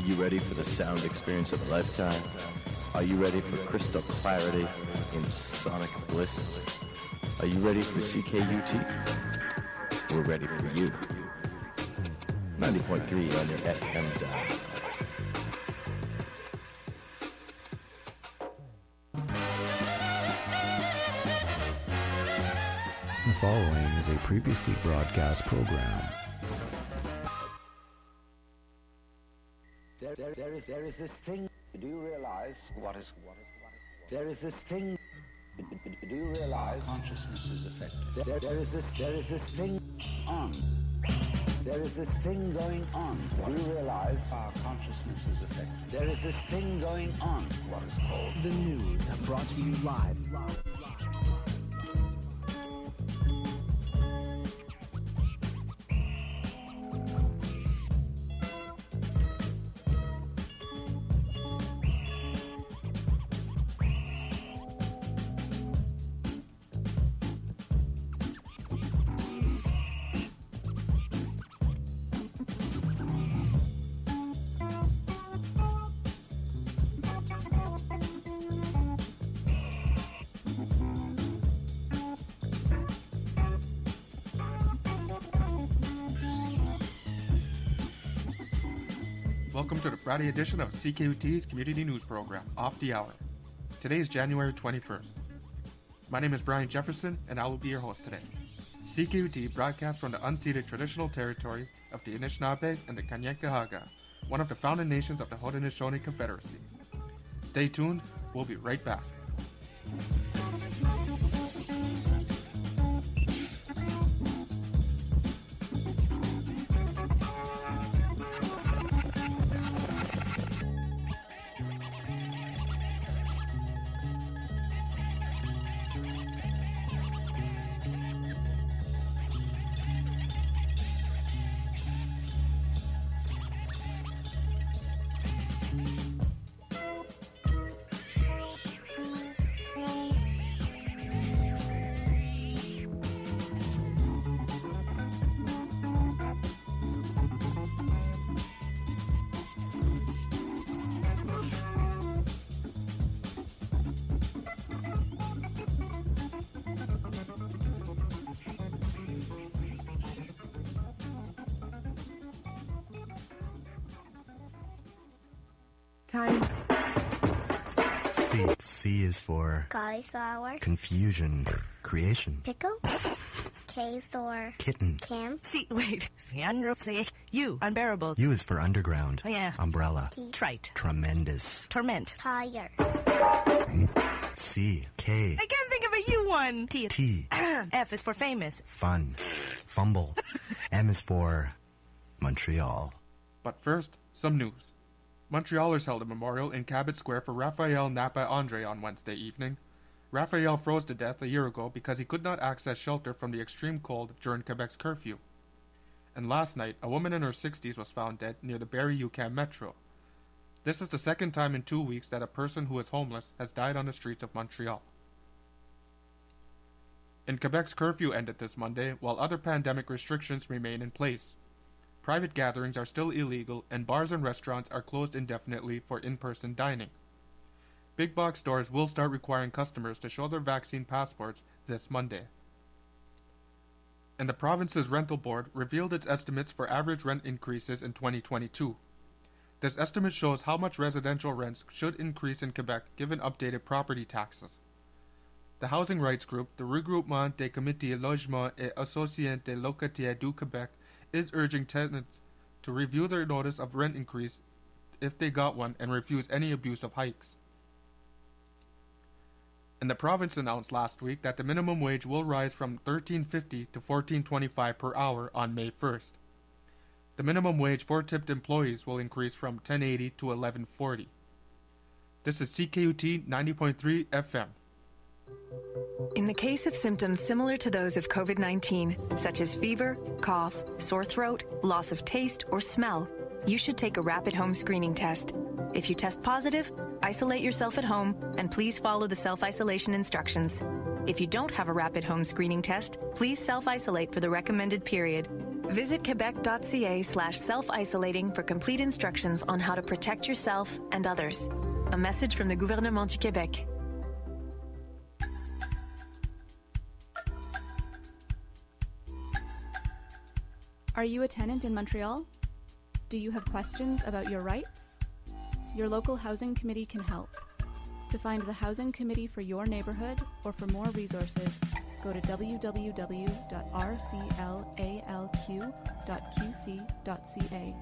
you ready for the sound experience of a lifetime? Are you ready for crystal clarity in sonic bliss? Are you ready for CKUT? We're ready for you. 90.3 on your FM dial. The following is a previously broadcast program. There is this thing. Do you realize what is? There is this thing. Do you realize consciousness is affected? There is this thing on. There is this thing going on. Do you realize our consciousness is affected? There is this thing going on. What is called the news, brought to you live. Welcome to the Friday edition of CKUT's Community News Program, Off the Hour. Today is January 21st. My name is Brian Jefferson, and I will be your host today. CKUT broadcasts from the unceded traditional territory of the Anishinaabe and the Kanien'kehá:ka, one of the founding nations of the Haudenosaunee Confederacy. Stay tuned, we'll be right back. Time. C is for cauliflower, confusion, creation, pickle, K is for kitten, cam, U, unbearable. U is for underground, umbrella, T, trite, tremendous, Torment. tire, C, K, I can't think of a U one. T, F is for famous. fun, fumble, M is for Montreal. But first, some news. Montrealers held a memorial in Cabot Square for Raphael Napa Andre on Wednesday evening. Raphael froze to death a year ago because he could not access shelter from the extreme cold during Quebec's curfew. And last night, a woman in her 60s was found dead near the Barrie-UQAM Metro. This is the second time in 2 weeks that a person who is homeless has died on the streets of Montreal. In Quebec's curfew ended this Monday, while other pandemic restrictions remain in place. Private gatherings are still illegal, and bars and restaurants are closed indefinitely for in-person dining. Big box stores will start requiring customers to show their vaccine passports this Monday. And the province's rental board revealed its estimates for average rent increases in 2022. This estimate shows how much residential rents should increase in Quebec given updated property taxes. The housing rights group, the Regroupement des Comités Logement et Associations des Locataires du Québec, is urging tenants to review their notice of rent increase if they got one and refuse any abuse of hikes. And the province announced last week that the minimum wage will rise from $13.50 to $14.25 per hour on May 1st. The minimum wage for tipped employees will increase from $10.80 to $11.40. This is CKUT 90.3 FM. In the case of symptoms similar to those of COVID-19, such as fever, cough, sore throat, loss of taste, or smell, you should take a rapid home screening test. If you test positive, isolate yourself at home and please follow the self-isolation instructions. If you don't have a rapid home screening test, please self-isolate for the recommended period. Visit quebec.ca/self-isolating for complete instructions on how to protect yourself and others. A message from the Gouvernement du Québec. Are you a tenant in Montreal? Do you have questions about your rights? Your local housing committee can help. To find the housing committee for your neighborhood or for more resources, go to www.rclalq.qc.ca.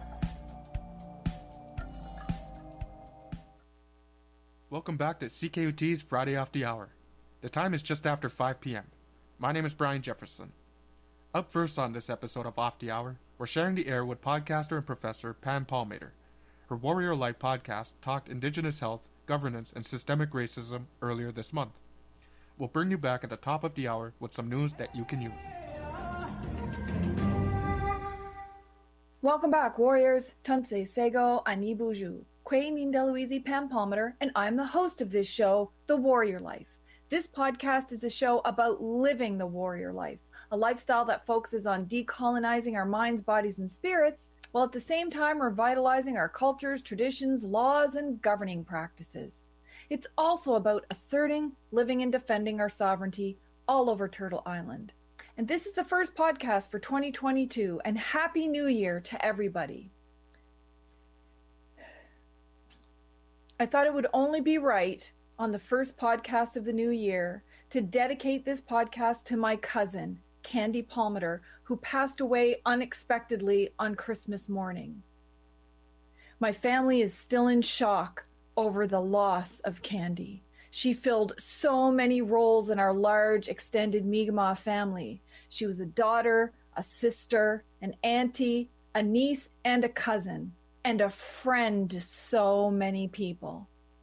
Welcome back to CKUT's Friday Off the Hour. The time is just after 5 p.m. My name is Brian Jefferson. Up first on this episode of Off the Hour, we're sharing the air with podcaster and professor Pam Palmater. Her Warrior Life podcast talked Indigenous health, governance, and systemic racism earlier this month. We'll bring you back at the top of the hour with some news that you can use. Welcome back, Warriors. Tanse Sego Anibuju. Kwe Nindeluizi Pam Palmater, and I'm the host of this show, The Warrior Life. This podcast is a show about living the warrior life, a lifestyle that focuses on decolonizing our minds, bodies, and spirits, while at the same time revitalizing our cultures, traditions, laws, and governing practices. It's also about asserting, living, and defending our sovereignty all over Turtle Island. And this is the first podcast for 2022, and Happy New Year to everybody. I thought it would only be right on the first podcast of the new year to dedicate this podcast to my cousin, Candy Palmater, who passed away unexpectedly on Christmas morning. My family is still in shock over the loss of Candy. She filled so many roles in our large, extended Mi'kmaq family. She was a daughter, a sister, an auntie, a niece, and a cousin, and a friend to so many people.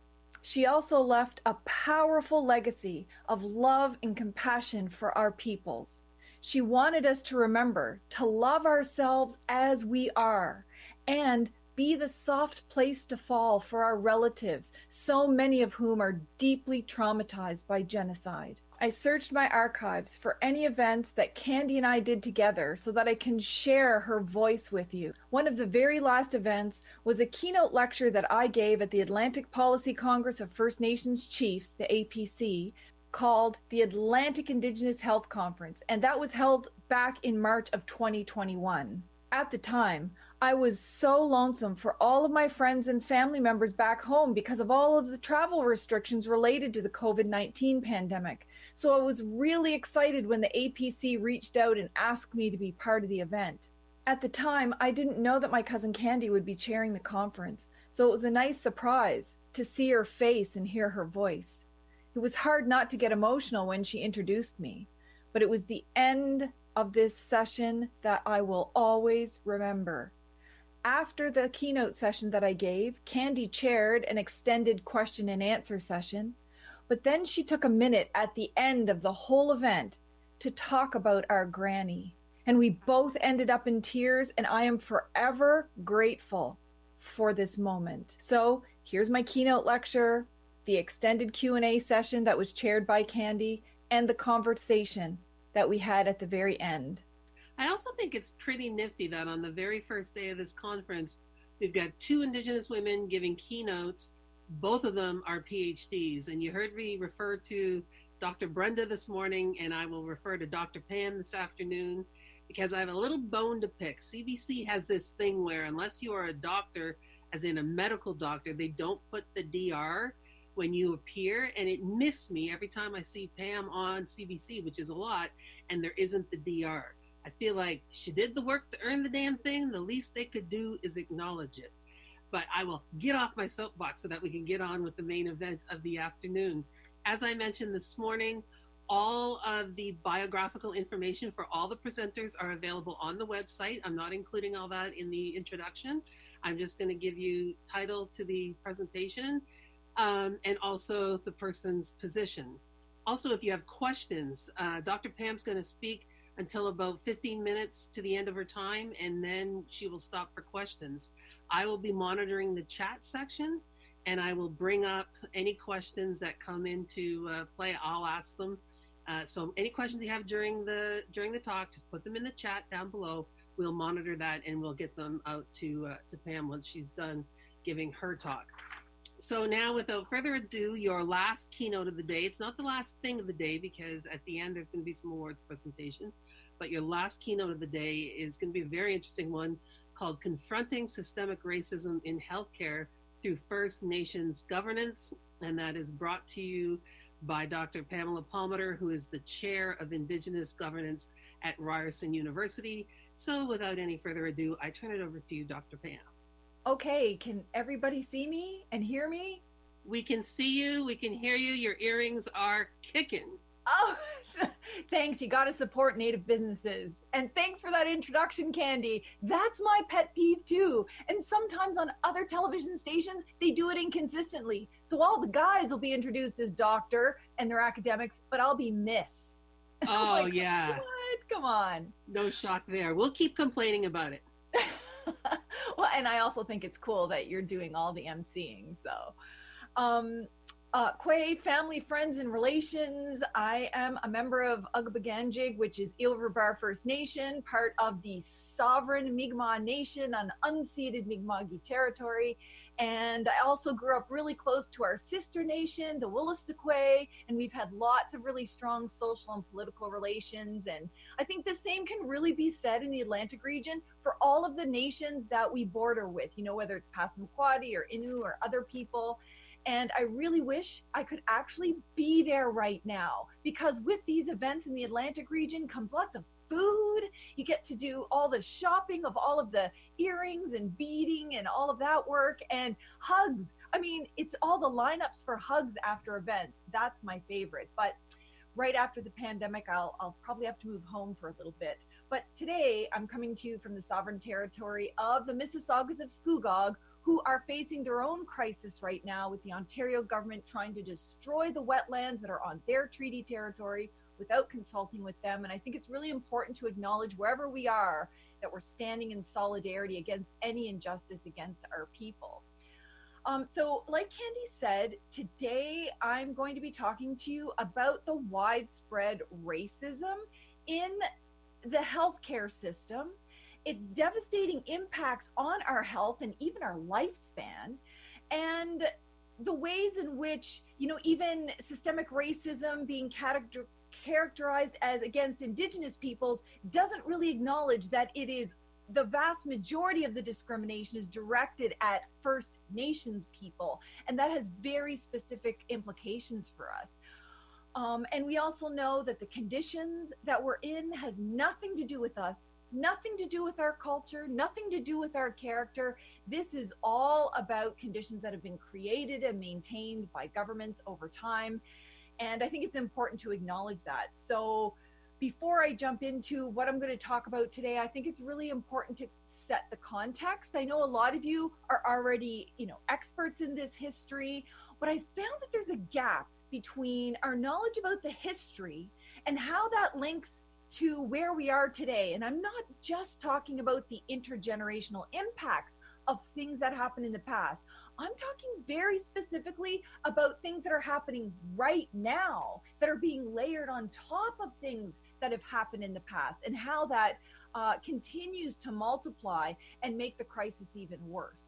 She also left a powerful legacy of love and compassion for our peoples. She wanted us to remember to love ourselves as we are and be the soft place to fall for our relatives, so many of whom are deeply traumatized by genocide. I searched my archives for any events that Candy and I did together so that I can share her voice with you. One of the very last events was a keynote lecture that I gave at the Atlantic Policy Congress of First Nations Chiefs, the APC, called the Atlantic Indigenous Health Conference, and that was held back in March of 2021. At the time, I was so lonesome for all of my friends and family members back home because of all of the travel restrictions related to the COVID-19 pandemic. So I was really excited when the APC reached out and asked me to be part of the event. At the time, I didn't know that my cousin Candy would be chairing the conference, so it was a nice surprise to see her face and hear her voice. It was hard not to get emotional when she introduced me, but it was the end of this session that I will always remember. After the keynote session that I gave, Candy chaired an extended question and answer session, but then she took a minute at the end of the whole event to talk about our granny. And we both ended up in tears, and I am forever grateful for this moment. So here's my keynote lecture, the extended Q&A session that was chaired by Candy, and the conversation that we had at the very end. I also think it's pretty nifty that on the very first day of this conference, we've got two Indigenous women giving keynotes. Both of them are PhDs. And you heard me refer to Dr. Brenda this morning, and I will refer to Dr. Pam this afternoon, because I have a little bone to pick. CBC has this thing where unless you are a doctor, as in a medical doctor, they don't put the DR when you appear, and it miffs me every time I see Pam on CBC, which is a lot, and there isn't the DR. I feel like she did the work to earn the damn thing. The least they could do is acknowledge it. But I will get off my soapbox so that we can get on with the main event of the afternoon. As I mentioned this morning, all of the biographical information for all the presenters are available on the website. I'm not including all that in the introduction. I'm just going to give you title to the presentation and also the person's position. Also, if you have questions, Dr. Pam's going to speak until about 15 minutes to the end of her time, and then she will stop for questions. I will be monitoring the chat section, and I will bring up any questions that come into play. I'll ask them, So any questions you have during the talk, just put them in the chat down below. We'll monitor that and we'll get them out to Pam once she's done giving her talk. So now, without further ado, your last keynote of the day. It's not the last thing of the day because at the end there's going to be some awards presentation, but your last keynote of the day is going to be a very interesting one called Confronting Systemic Racism in Healthcare Through First Nations Governance, and that is brought to you by Dr. Pamela Palmater, who is the Chair of Indigenous Governance at Ryerson University. So without any further ado, I turn it over to you, Dr. Pam. Okay, can everybody see me and hear me? We can see you, we can hear you, your earrings are kicking. Oh, thanks. You got to support Native businesses. And thanks for that introduction, Candy. That's my pet peeve too. And sometimes on other television stations, they do it inconsistently. So all the guys will be introduced as doctor and they're academics, but I'll be Miss. Oh, like, yeah. What? Come on. No shock there. We'll keep complaining about it. Well, and I also think it's cool that you're doing all the emceeing. So, Kwe, family, friends, and relations. I am a member of Ugbaganjig, which is Ilverbar First Nation, part of the sovereign Mi'kmaq Nation on unceded Mi'kmaqi territory. And I also grew up really close to our sister nation, the Wolastoqey, and we've had lots of really strong social and political relations. And I think the same can really be said in the Atlantic region for all of the nations that we border with, you know, whether it's Passamaquoddy or Innu or other people. And I really wish I could actually be there right now, because with these events in the Atlantic region comes lots of food. You get to do all the shopping of all of the earrings and beading and all of that work, and hugs. I mean, it's all the lineups for hugs after events. That's my favorite. But right after the pandemic, I'll probably have to move home for a little bit. But today I'm coming to you from the sovereign territory of the Mississaugas of Scugog, who are facing their own crisis right now with the Ontario government trying to destroy the wetlands that are on their treaty territory without consulting with them. And I think it's really important to acknowledge wherever we are that we're standing in solidarity against any injustice against our people. So like Candy said, today I'm going to be talking to you about the widespread racism in the healthcare system, its devastating impacts on our health and even our lifespan, and the ways in which, you know, even systemic racism being characterized as against Indigenous peoples doesn't really acknowledge that it is the vast majority of the discrimination is directed at First Nations people, and that has very specific implications for us. And we also know that the conditions that we're in has nothing to do with us, nothing to do with our culture, nothing to do with our character. This is all about conditions that have been created and maintained by governments over time. And I think it's important to acknowledge that. So before I jump into what I'm going to talk about today, I think it's really important to set the context. I know a lot of you are already, you know, experts in this history, but I found that there's a gap between our knowledge about the history and how that links to where we are today. And I'm not just talking about the intergenerational impacts of things that happened in the past. I'm talking very specifically about things that are happening right now, that are being layered on top of things that have happened in the past, and how that continues to multiply and make the crisis even worse.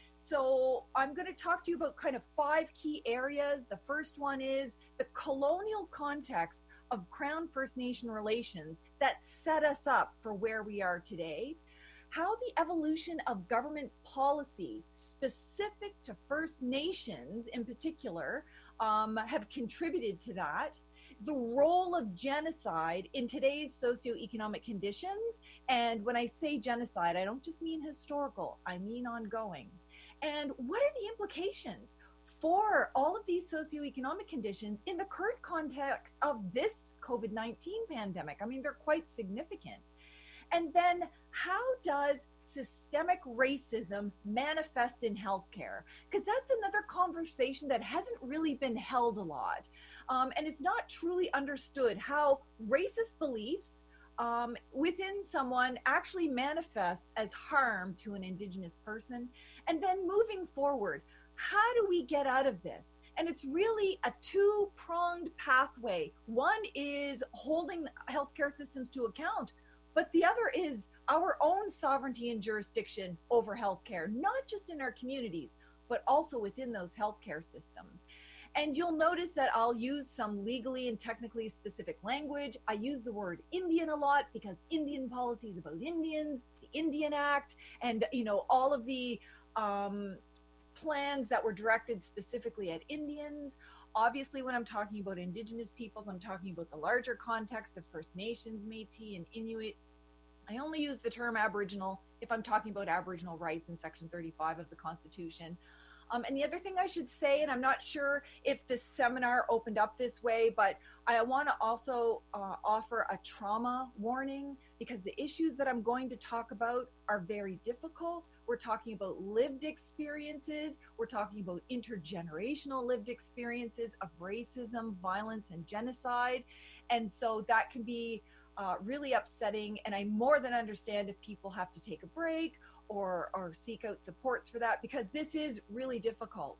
So I'm going to talk to you about kind of 5 key areas. The first one is the colonial context of Crown First Nation relations that set us up for where we are today, how the evolution of government policy specific to First Nations in particular have contributed to that, the role of genocide in today's socioeconomic conditions. And when I say genocide, I don't just mean historical, I mean ongoing. And what are the implications for all of these socioeconomic conditions in the current context of this COVID-19 pandemic? I mean, they're quite significant. And then how does systemic racism manifest in healthcare? Because that's another conversation that hasn't really been held a lot. And it's not truly understood how racist beliefs within someone actually manifests as harm to an Indigenous person. And then moving forward, how do we get out of this? And it's really a two-pronged pathway. One is holding healthcare systems to account, but the other is our own sovereignty and jurisdiction over healthcare, not just in our communities, but also within those healthcare systems. And you'll notice that I'll use some legally and technically specific language. I use the word Indian a lot because Indian policy is about Indians, the Indian Act, and all of the plans that were directed specifically at Indians. Obviously, when I'm talking about Indigenous peoples, I'm talking about the larger context of First Nations, Métis, and Inuit. I only use the term Aboriginal if I'm talking about Aboriginal rights in Section 35 of the Constitution. And the other thing I should say, and I'm not sure if this seminar opened up this way, but I want to also offer a trauma warning, because the issues that I'm going to talk about are very difficult. We're talking about lived experiences. We're talking about intergenerational lived experiences of racism, violence, and genocide. And so that can be really upsetting. And I more than understand if people have to take a break or seek out supports for that, because this is really difficult.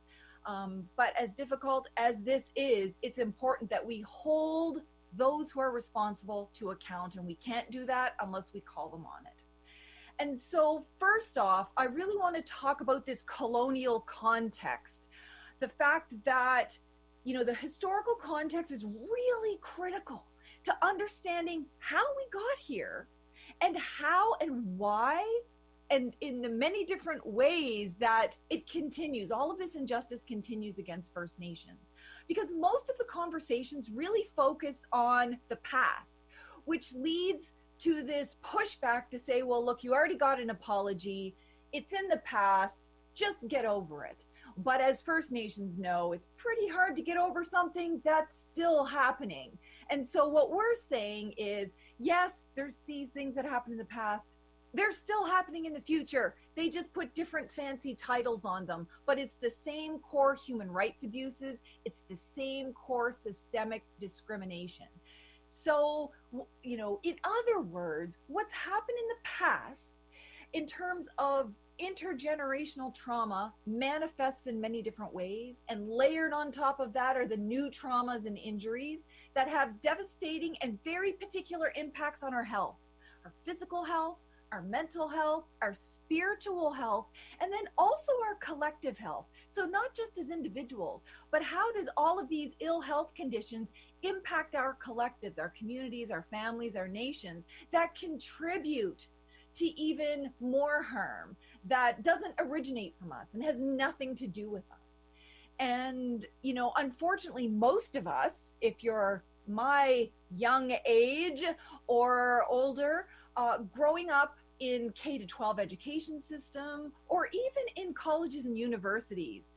But as difficult as this is, it's important that we hold those who are responsible to account, and we can't do that unless we call them on it. And so first off, I really want to talk about this colonial context. The fact that, the historical context is really critical to understanding how we got here and how and why, and in the many different ways that it continues. All of this injustice continues against First Nations, because most of the conversations really focus on the past, which leads to this pushback to say, well, look, you already got an apology. It's in the past. Just get over it. But as First Nations know, it's pretty hard to get over something that's still happening. And so what we're saying is, yes, there's these things that happened in the past. They're still happening in the future. They just put different fancy titles on them, but it's the same core human rights abuses. It's the same core systemic discrimination. So, in other words, what's happened in the past in terms of intergenerational trauma manifests in many different ways, and layered on top of that are the new traumas and injuries that have devastating and very particular impacts on our health, our physical health, our mental health, our spiritual health, and then also our collective health. So not just as individuals, but how does all of these ill health conditions impact our collectives, our communities, our families, our nations, that contribute to even more harm that doesn't originate from us and has nothing to do with us. And, unfortunately, most of us, if you're my young age or older, growing up in K-12 education system, or even in colleges and universities,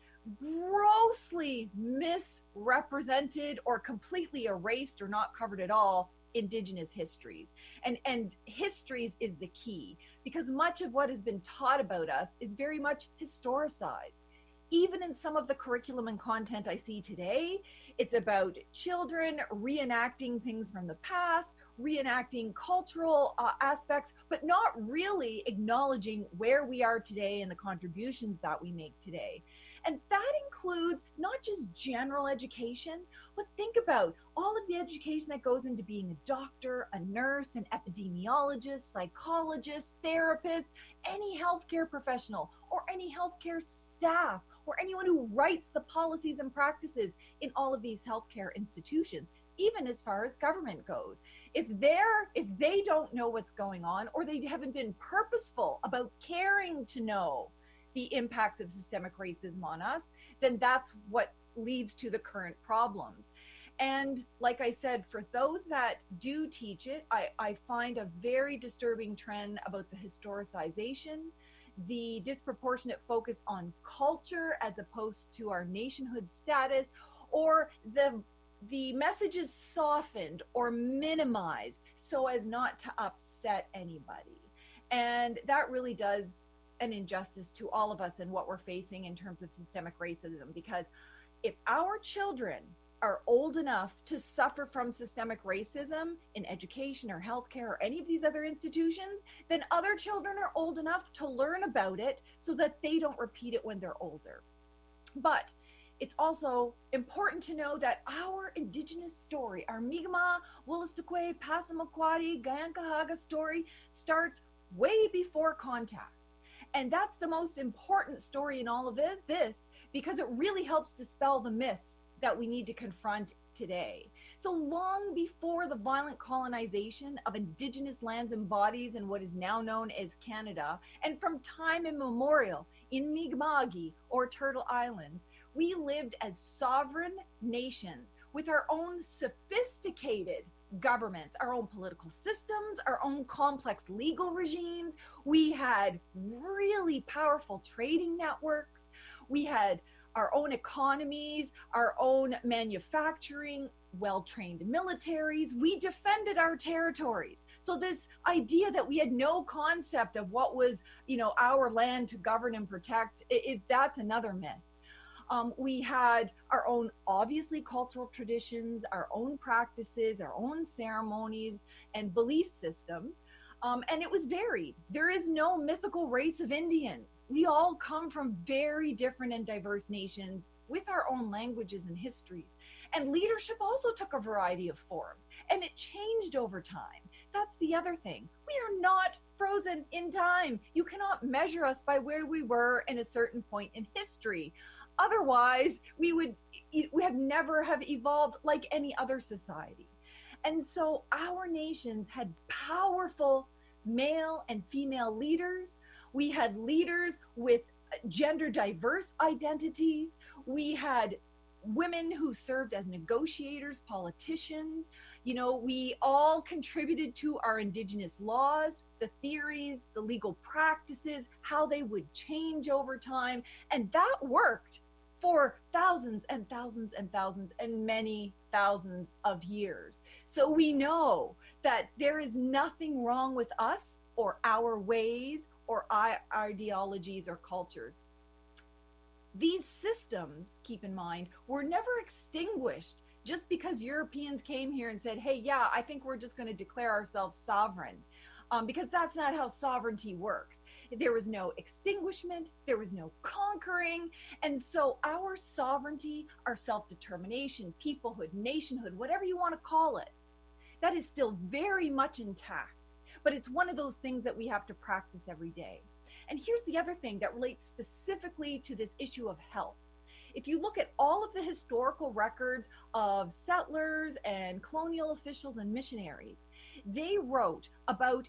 grossly misrepresented or completely erased or not covered at all Indigenous histories. And histories is the key, because much of what has been taught about us is very much historicized. Even in some of the curriculum and content I see today, it's about children reenacting things from the past, reenacting cultural aspects, but not really acknowledging where we are today and the contributions that we make today. And that includes not just general education, but think about all of the education that goes into being a doctor, a nurse, an epidemiologist, psychologist, therapist, any healthcare professional, or any healthcare staff, or anyone who writes the policies and practices in all of these healthcare institutions, even as far as government goes. If they don't know what's going on, or they haven't been purposeful about caring to know the impacts of systemic racism on us, then that's what leads to the current problems. And like I said, for those that do teach it, I find a very disturbing trend about the historicization, the disproportionate focus on culture as opposed to our nationhood status, or the message is softened or minimized so as not to upset anybody. And that really does an injustice to all of us and what we're facing in terms of systemic racism, because if our children are old enough to suffer from systemic racism in education or healthcare or any of these other institutions, then other children are old enough to learn about it so that they don't repeat it when they're older. But it's also important to know that our indigenous story, our Mi'kmaq, Wolastoqey, Passamaquoddy, Gayankahaga story starts way before contact. And that's the most important story in all of this, because it really helps dispel the myths that we need to confront today. So long before the violent colonization of indigenous lands and bodies in what is now known as Canada, and from time immemorial in Mi'kma'ki or Turtle Island, we lived as sovereign nations with our own sophisticated governments, our own political systems, our own complex legal regimes. We had really powerful trading networks. We had our own economies, our own manufacturing, well-trained militaries. We defended our territories. So this idea that we had no concept of what was, our land to govern and protect, that's another myth. We had our own, obviously, cultural traditions, our own practices, our own ceremonies and belief systems. And it was varied. There is no mythical race of Indians. We all come from very different and diverse nations with our own languages and histories. And leadership also took a variety of forms, and it changed over time. That's the other thing. We are not frozen in time. You cannot measure us by where we were in a certain point in history. Otherwise, we have never have evolved like any other society. And so our nations had powerful male and female leaders. We had leaders with gender diverse identities. We had women who served as negotiators, politicians. We all contributed to our indigenous laws, the theories, the legal practices, how they would change over time. And that worked for thousands and thousands and thousands and many thousands of years. So we know that there is nothing wrong with us or our ways or our ideologies or cultures. These systems, keep in mind, were never extinguished just because Europeans came here and said, hey, yeah, I think we're just going to declare ourselves sovereign, because that's not how sovereignty works. There was no extinguishment, there was no conquering. And so our sovereignty, our self-determination, peoplehood, nationhood, whatever you want to call it, that is still very much intact. But it's one of those things that we have to practice every day. And here's the other thing that relates specifically to this issue of health. If you look at all of the historical records of settlers and colonial officials and missionaries, they wrote about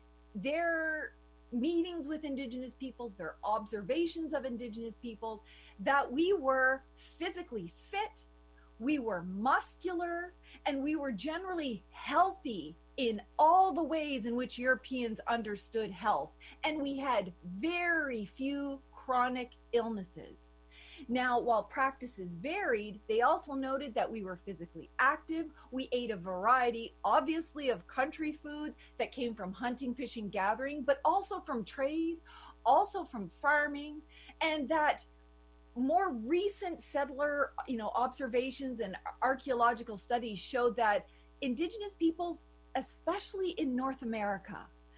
their meetings with indigenous peoples, their observations of indigenous peoples, that we were physically fit, we were muscular, and we were generally healthy in all the ways in which Europeans understood health. And we had very few chronic illnesses. Now, while practices varied, they also noted that we were physically active. We ate a variety, obviously, of country foods that came from hunting, fishing, gathering, but also from trade, also from farming, and that more recent settler, observations and archaeological studies showed that indigenous peoples, especially in North America,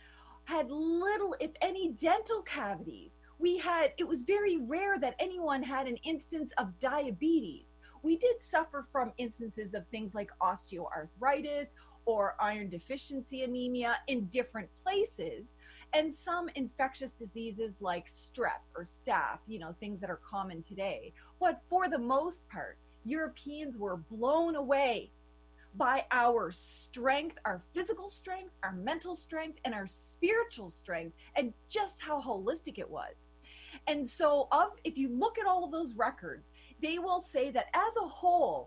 had little, if any, dental cavities. It was very rare that anyone had an instance of diabetes. We did suffer from instances of things like osteoarthritis or iron deficiency anemia in different places, and some infectious diseases like strep or staph, things that are common today. But for the most part, Europeans were blown away by our strength, our physical strength, our mental strength, and our spiritual strength, and just how holistic it was. And so if you look at all of those records, they will say that as a whole,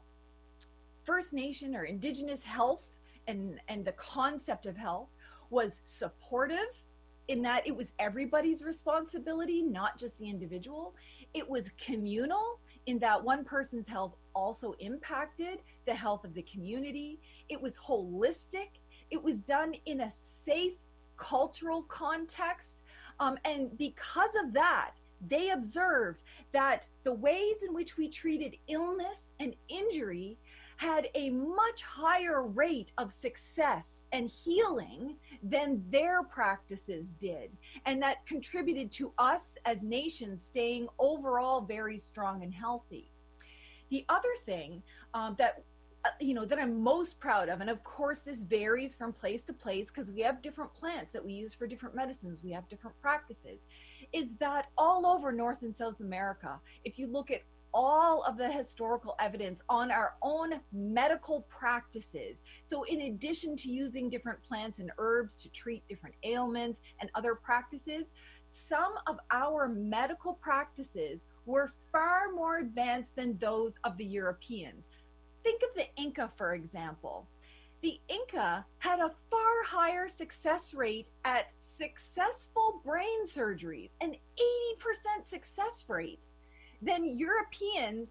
First Nation or Indigenous health and the concept of health was supportive, in that it was everybody's responsibility, not just the individual. It was communal, in that one person's health also impacted the health of the community. It was holistic. It was done in a safe cultural context. And because of that, they observed that the ways in which we treated illness and injury had a much higher rate of success and healing than their practices did. And that contributed to us as nations staying overall very strong and healthy. The other thing that that I'm most proud of, and of course this varies from place to place because we have different plants that we use for different medicines, we have different practices, is that all over North and South America, if you look at all of the historical evidence on our own medical practices, so in addition to using different plants and herbs to treat different ailments and other practices, some of our medical practices were far more advanced than those of the Europeans. Think of the Inca, for example. The Inca had a far higher success rate at successful brain surgeries, an 80% success rate, than Europeans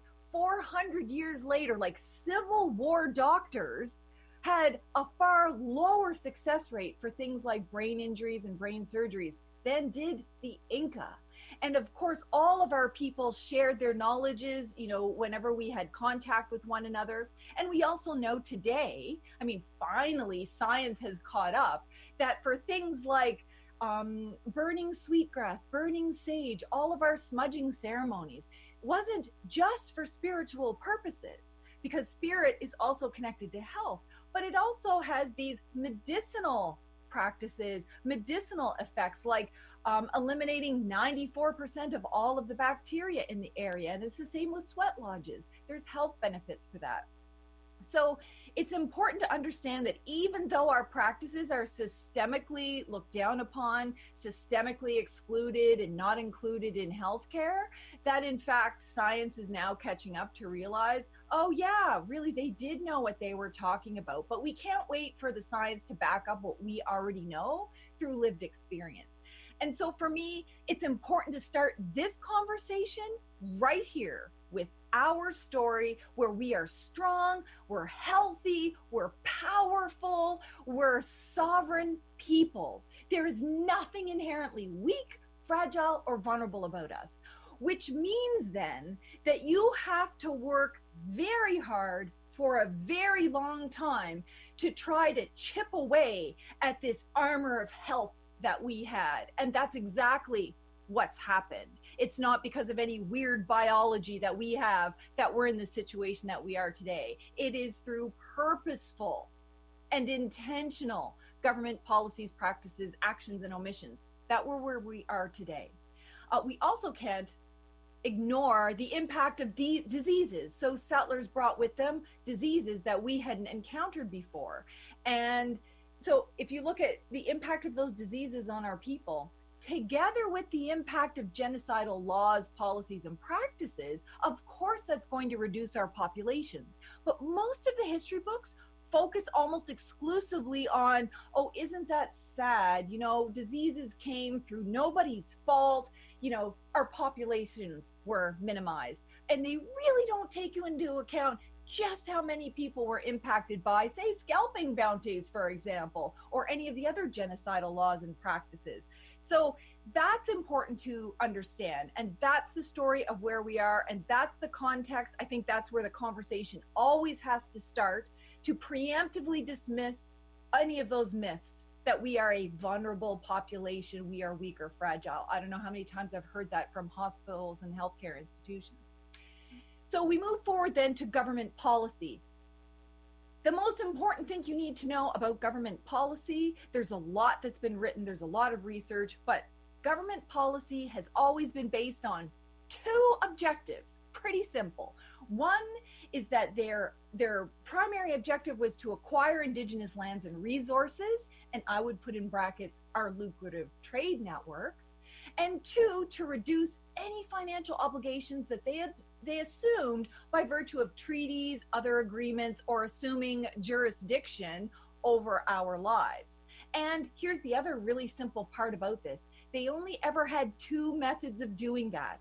400 years later, like Civil War doctors, had a far lower success rate for things like brain injuries and brain surgeries than did the Inca. And of course, all of our people shared their knowledges, whenever we had contact with one another. And we also know today, finally, science has caught up, that for things like burning sweetgrass, burning sage, all of our smudging ceremonies wasn't just for spiritual purposes, because spirit is also connected to health, but it also has these medicinal practices, medicinal effects, like eliminating 94% of all of the bacteria in the area. And it's the same with sweat lodges. There's health benefits for that. So it's important to understand that even though our practices are systemically looked down upon, systemically excluded and not included in healthcare, that in fact science is now catching up to realize, oh yeah, really they did know what they were talking about. But we can't wait for the science to back up what we already know through lived experience. And so for me, it's important to start this conversation right here with our story, where we are strong, we're healthy, we're powerful, we're sovereign peoples. There is nothing inherently weak, fragile, or vulnerable about us, which means then that you have to work very hard for a very long time to try to chip away at this armor of health that we had. And that's exactly what's happened. It's not because of any weird biology that we have that we're in the situation that we are today. It is through purposeful and intentional government policies, practices, actions, and omissions that we're where we are today. We also can't ignore the impact of diseases. So settlers brought with them diseases that we hadn't encountered before. And so if you look at the impact of those diseases on our people, together with the impact of genocidal laws, policies, and practices, of course that's going to reduce our populations. But most of the history books focus almost exclusively on, oh, isn't that sad? Diseases came through nobody's fault. Our populations were minimized. And they really don't take you into account just how many people were impacted by, say, scalping bounties, for example, or any of the other genocidal laws and practices. So that's important to understand. And that's the story of where we are. And that's the context. I think that's where the conversation always has to start, to preemptively dismiss any of those myths that we are a vulnerable population, we are weak or fragile. I don't know how many times I've heard that from hospitals and healthcare institutions. So we move forward then to government policy. The most important thing you need to know about government policy, there's a lot that's been written, there's a lot of research, but government policy has always been based on two objectives, pretty simple. One is that their primary objective was to acquire Indigenous lands and resources, and I would put in brackets our lucrative trade networks, and two, to reduce any financial obligations that they assumed by virtue of treaties, other agreements, or assuming jurisdiction over our lives. And here's the other really simple part about this. They only ever had two methods of doing that: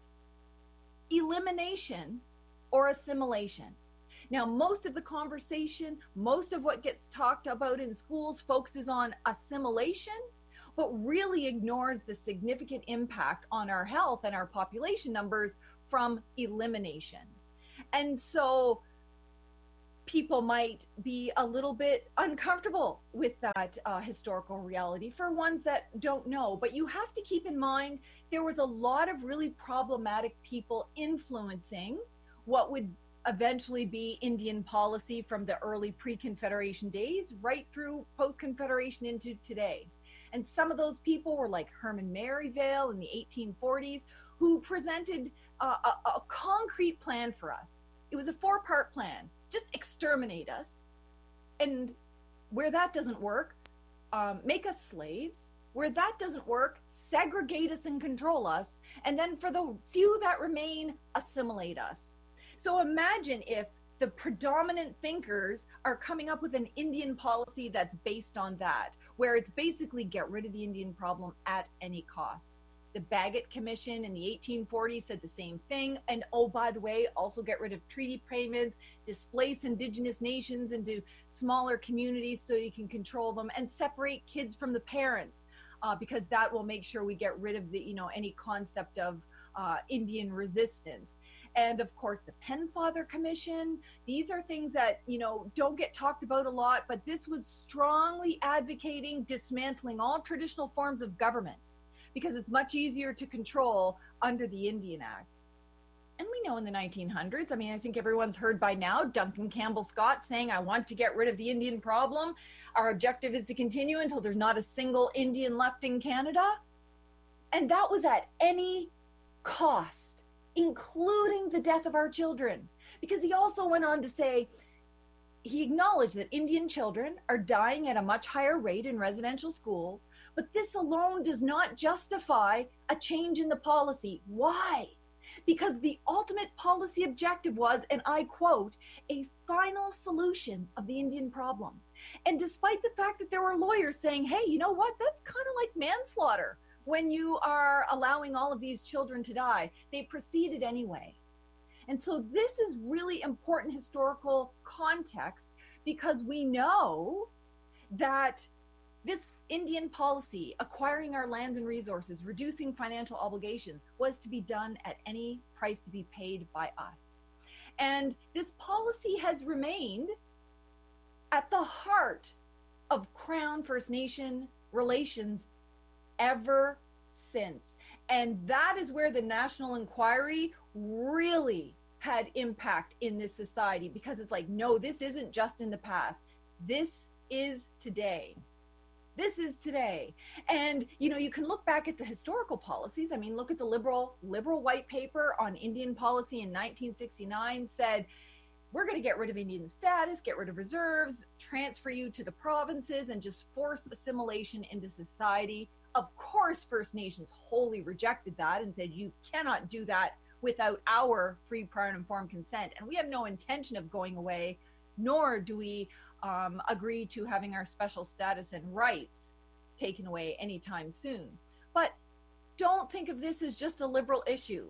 elimination or assimilation. Now, most of the conversation, most of what gets talked about in schools focuses on assimilation, but really ignores the significant impact on our health and our population numbers from elimination. And so people might be a little bit uncomfortable with that historical reality for ones that don't know. But you have to keep in mind, there was a lot of really problematic people influencing what would eventually be Indian policy from the early pre-Confederation days right through post-Confederation into today. And some of those people were like Herman Merivale in the 1840s, who presented a concrete plan for us. It was a 4-part plan. Just exterminate us. And where that doesn't work, make us slaves. Where that doesn't work, segregate us and control us. And then for the few that remain, assimilate us. So imagine if the predominant thinkers are coming up with an Indian policy that's based on that, where it's basically get rid of the Indian problem at any cost. The Bagot Commission in the 1840s said the same thing. And oh, by the way, also get rid of treaty payments, displace indigenous nations into smaller communities so you can control them, and separate kids from the parents, because that will make sure we get rid of the, any concept of Indian resistance. And of course, the Penfather Commission, these are things that, don't get talked about a lot, but this was strongly advocating dismantling all traditional forms of government because it's much easier to control under the Indian Act. And we know in the 1900s, I think everyone's heard by now, Duncan Campbell Scott saying, I want to get rid of the Indian problem. Our objective is to continue until there's not a single Indian left in Canada. And that was at any cost, including the death of our children. Because he also went on to say, he acknowledged that Indian children are dying at a much higher rate in residential schools, but this alone does not justify a change in the policy. Why? Because the ultimate policy objective was, and I quote, a final solution of the Indian problem. And despite the fact that there were lawyers saying, hey, you know what, that's kind of like manslaughter when you are allowing all of these children to die, they proceeded anyway. And so this is really important historical context, because we know that this Indian policy, acquiring our lands and resources, reducing financial obligations, was to be done at any price to be paid by us. And this policy has remained at the heart of Crown First Nation relations ever since. And that is where the National Inquiry really had impact in this society, because it's like, no, this isn't just in the past. This is today. This is today. And, you can look back at the historical policies. Look at the liberal white paper on Indian policy in 1969 said, we're going to get rid of Indian status, get rid of reserves, transfer you to the provinces, and just force assimilation into society. Of course, First Nations wholly rejected that and said, you cannot do that without our free, prior, and informed consent. And we have no intention of going away, nor do we agree to having our special status and rights taken away anytime soon. But don't think of this as just a liberal issue.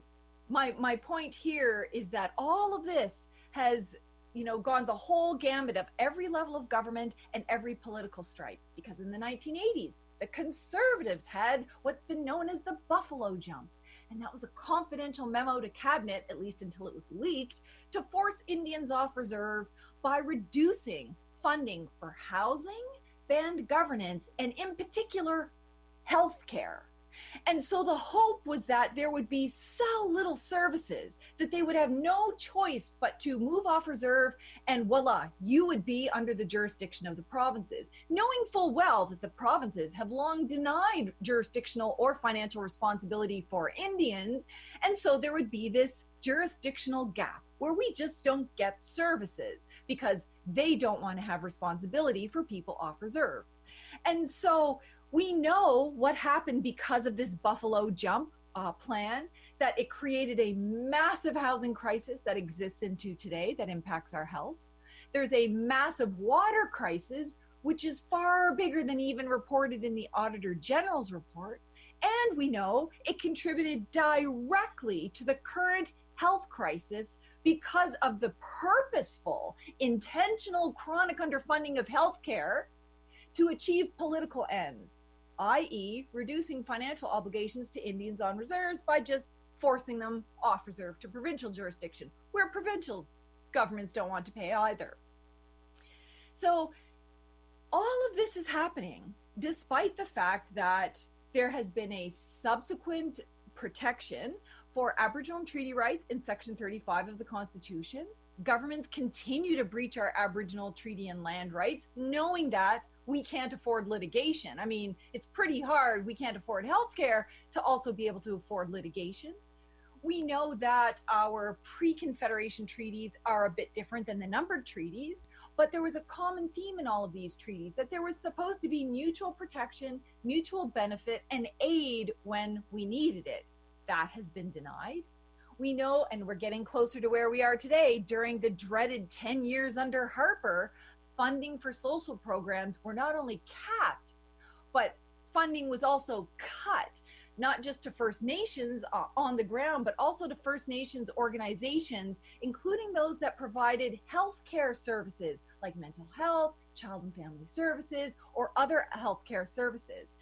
My point here is that all of this has gone the whole gambit of every level of government and every political stripe, because in the 1980s, the Conservatives had what's been known as the Buffalo Jump. And that was a confidential memo to cabinet, at least until it was leaked, to force Indians off reserves by reducing funding for housing, band governance, and in particular, healthcare. And so the hope was that there would be so little services that they would have no choice but to move off reserve, and voila, you would be under the jurisdiction of the provinces, knowing full well that the provinces have long denied jurisdictional or financial responsibility for Indians. And so there would be this jurisdictional gap where we just don't get services because they don't want to have responsibility for people off reserve. And so we know what happened because of this Buffalo Jump plan, that it created a massive housing crisis that exists into today that impacts our health. There's a massive water crisis, which is far bigger than even reported in the Auditor General's report. And we know it contributed directly to the current health crisis because of the purposeful, intentional, chronic underfunding of healthcare to achieve political ends, i.e. reducing financial obligations to Indians on reserves by just forcing them off reserve to provincial jurisdiction, where provincial governments don't want to pay either. So all of this is happening despite the fact that there has been a subsequent protection for Aboriginal treaty rights in Section 35 of the Constitution. governments continue to breach our Aboriginal treaty and land rights, knowing that we can't afford litigation. I mean, it's pretty hard. We can't afford healthcare to also be able to afford litigation. We know that our pre-Confederation treaties are a bit different than the numbered treaties, but there was a common theme in all of these treaties, that there was supposed to be mutual protection, mutual benefit, and aid when we needed it. That has been denied. We know, and we're getting closer to where we are today, during the dreaded 10 years under Harper, funding for social programs were not only capped, but funding was also cut, not just to First Nations on the ground, but also to First Nations organizations, including those that provided healthcare services like mental health, child and family services, or other healthcare services.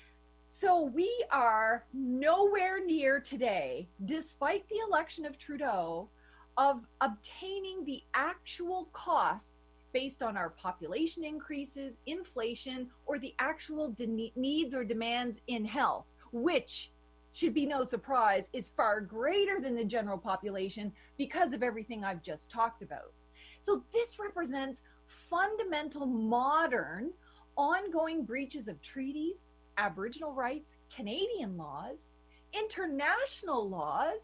So we are nowhere near today, despite the election of Trudeau, of obtaining the actual costs based on our population increases, inflation, or the actual needs or demands in health, which should be no surprise is far greater than the general population because of everything I've just talked about. So this represents fundamental, modern, ongoing breaches of treaties, Aboriginal rights, Canadian laws, international laws,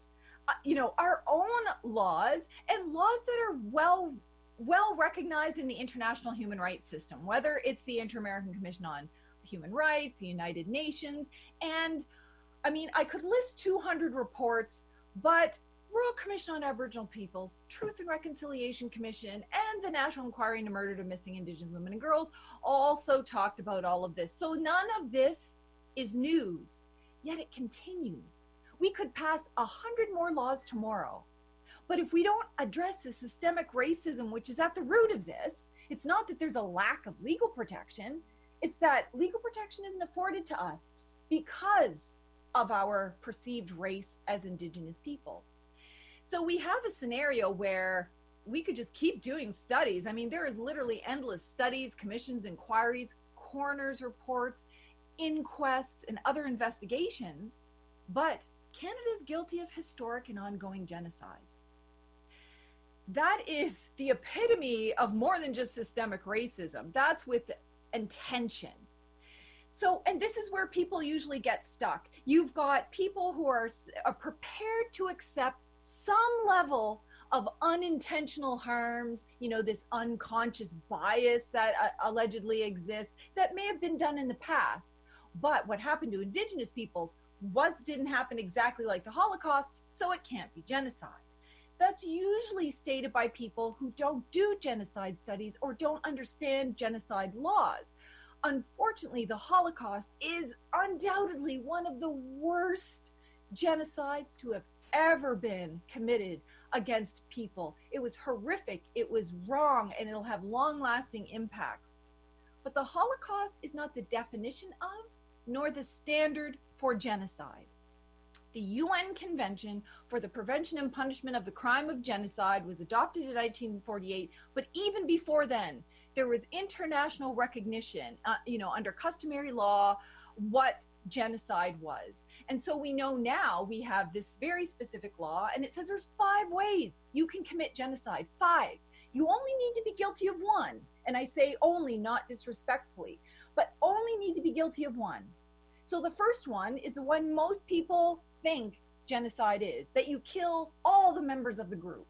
our own laws, and laws that are well recognized in the international human rights system, whether it's the Inter-American Commission on Human Rights, the United Nations, and I mean, I could list 200 reports, but Royal Commission on Aboriginal Peoples, Truth and Reconciliation Commission, and the National Inquiry into Murder of Missing Indigenous Women and Girls also talked about all of this. So none of this is news, yet it continues. We could pass 100 more laws tomorrow, but if we don't address the systemic racism, which is at the root of this, it's not that there's a lack of legal protection, it's that legal protection isn't afforded to us because of our perceived race as Indigenous peoples. So we have a scenario where we could just keep doing studies. I mean, there is literally endless studies, commissions, inquiries, coroner's reports, inquests, and other investigations, but Canada is guilty of historic and ongoing genocide. That is the epitome of more than just systemic racism. That's with intention. So, and this is where people usually get stuck. You've got people who are prepared to accept some level of unintentional harms, this unconscious bias that allegedly exists that may have been done in the past. But what happened to Indigenous peoples didn't happen exactly like the Holocaust, so it can't be genocide. That's usually stated by people who don't do genocide studies or don't understand genocide laws. Unfortunately, the Holocaust is undoubtedly one of the worst genocides to have ever been committed against people. It was horrific, it was wrong, and it'll have long-lasting impacts. But the Holocaust is not the definition of, nor the standard for genocide. The UN Convention for the Prevention and Punishment of the Crime of Genocide was adopted in 1948, but even before then, there was international recognition, under customary law, what genocide was. And so we know now we have this very specific law, and it says there's 5 ways you can commit genocide. 5. You only need to be guilty of 1. And I say only, not disrespectfully, but only need to be guilty of 1. So the first one is the one most people think genocide is, that you kill all the members of the group.